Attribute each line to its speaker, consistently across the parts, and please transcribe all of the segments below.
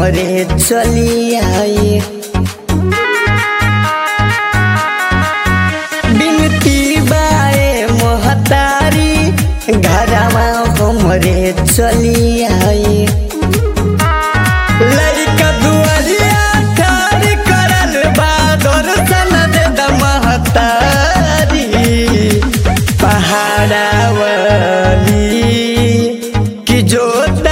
Speaker 1: हमरे चली आई। बिनती बाए महतारी घरवा हमरे चली आई। लड़का दुआरिया ठार करल बा दर्शन दे द महतारी। पहाड़ावली की जोतावली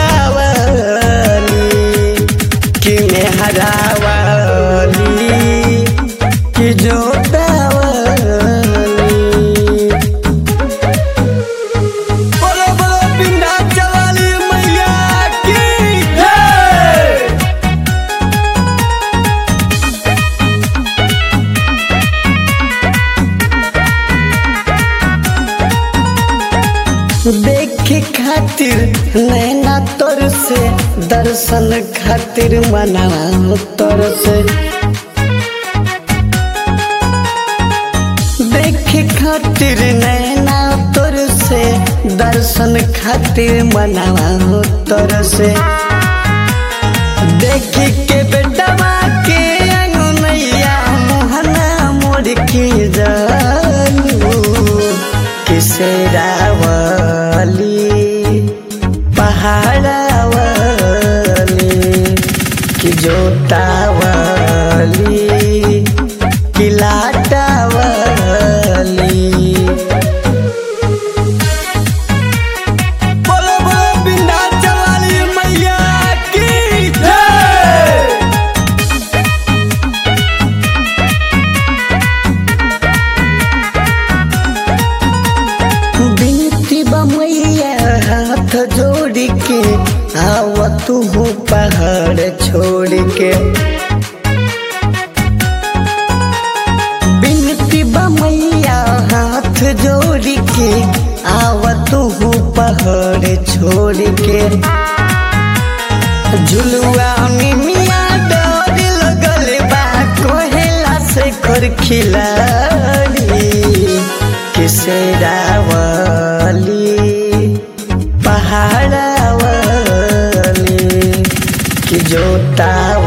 Speaker 1: की मेहरावली की जोतावली। बोलो बोलो विंध्याचल वाली मैया की जय। देखे खातिर नैना तोर से दर्शन खातिर मना तोर से। देखे खातिर नैना तोर से दर्शन खातिर मना तोर से। देखे के बेटवा के अंगनैया मोहना मोड़ के जानू किसे रावली पहाड़ावली की जोतावली की लाटावली। बोलो बोलो विंध्याचल वाली मैया की जय। बिनती बमैया हाथ जोड़ के आव तू पहाड़ छोड़ के। बिनती बमैया हाथ जोड़ के आव तू पहाड़ छोड़ के। झुलुआ मिया डर लगल बा कोहेला से खोर खिलाड़ी किसे रावली पहाड़ावली की जोतावली।